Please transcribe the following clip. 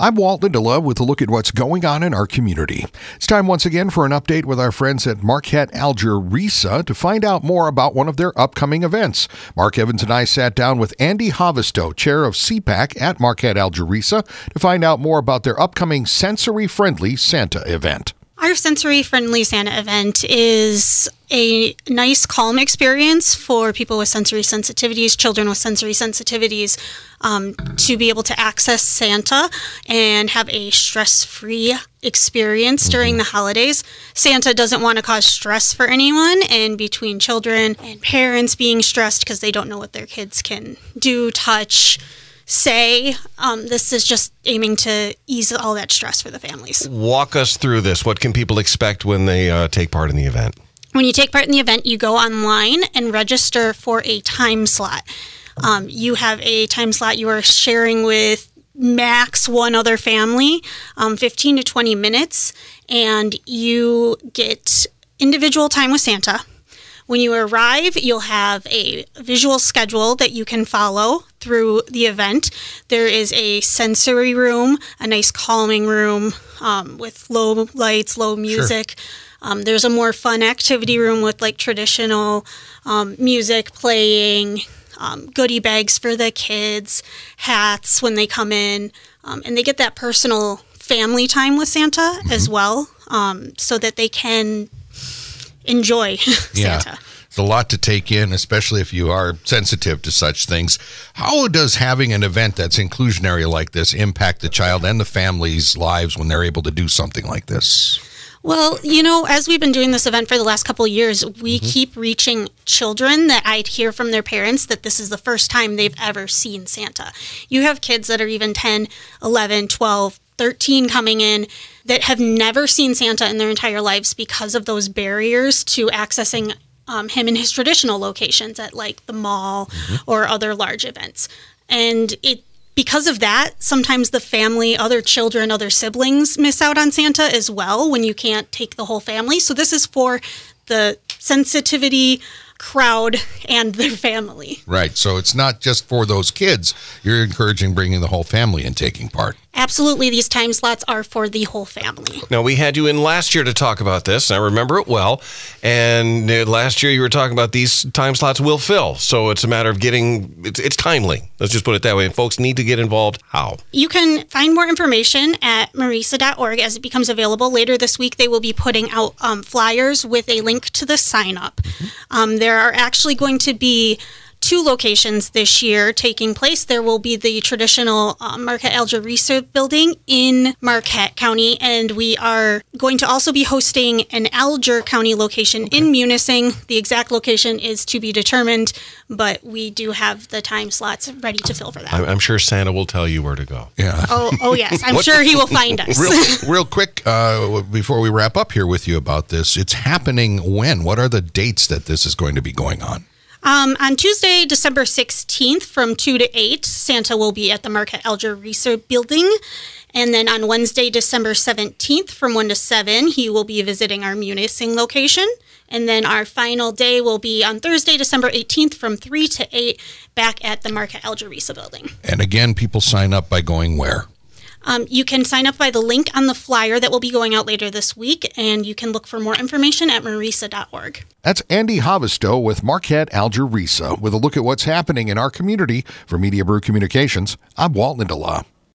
I'm Walt Lindelof with a look at what's going on in our community. It's time once again for an update with our friends at Marquette Alger RISA to find out more about one of their upcoming events. Mark Evans and I sat down with Andy Havisto, chair of CPAC at Marquette Alger RISA, to find out more about their upcoming sensory-friendly Santa event. Our sensory-friendly Santa event is a nice, calm experience for people with sensory sensitivities, children with sensory sensitivities, to be able to access Santa and have a stress-free experience during the holidays. Santa doesn't want to cause stress for anyone, and between children and parents being stressed because they don't know what their kids can do, touch, say, this is just aiming to ease all that stress for the families. Walk us through this. What can people expect when they take part in the event? When you take part in the event, you go online and register for a time slot. You have a time slot you are sharing with max one other family, 15 to 20 minutes, and you get individual time with Santa. When you arrive, you'll have a visual schedule that you can follow through the event. There is a sensory room, a nice calming room with low lights, low music. Sure. There's a more fun activity room with like traditional music playing, goodie bags for the kids, hats when they come in, and they get that personal family time with Santa as well, so that they can enjoy Santa. It's a lot to take in, especially if you are sensitive to such things. How does having an event that's inclusionary like this impact the child and the family's lives when they're able to do something like this? Well, you know, as we've been doing this event for the last couple of years, we keep reaching children that I'd hear from their parents that this is the first time they've ever seen Santa. You have kids that are even 10, 11, 12, 13 coming in that have never seen Santa in their entire lives because of those barriers to accessing him in his traditional locations at like the mall or other large events. And because of that, sometimes the family, other children, other siblings miss out on Santa as well when you can't take the whole family. So this is for the sensitivity crowd and their family. Right. So it's not just for those kids. You're encouraging bringing the whole family and taking part. Absolutely. These time slots are for the whole family. Now, we had you in last year to talk about this, and I remember it well. And last year you were talking about these time slots will fill. So it's a matter of it's timely. Let's just put it that way. And folks need to get involved. How? You can find more information at marisa.org as it becomes available. Later this week, they will be putting out flyers with a link to the sign up. There are actually going to be 2 locations this year taking place. There will be the traditional Marquette Alger RISA building in Marquette County, and we are going to also be hosting an Alger County location in Munising. The exact location is to be determined, but we do have the time slots ready to fill for that. I'm sure Santa will tell you where to go. Yeah. Oh yes. I'm sure he will find us. Real quick, before we wrap up here with you about this, it's happening when? What are the dates that this is going to be going on? On Tuesday, December 16th from 2 to 8, Santa will be at the Marquette Alger RISA building. And then on Wednesday, December 17th from 1 to 7, he will be visiting our Munising location. And then our final day will be on Thursday, December 18th from 3 to 8 back at the Marquette Alger RISA building. And again, people sign up by going where? You can sign up by the link on the flyer that will be going out later this week, and you can look for more information at marisa.org. That's Andy Havisto with Marquette Alger RISA with a look at what's happening in our community. For Media Brew Communications, I'm Walt Lindelof.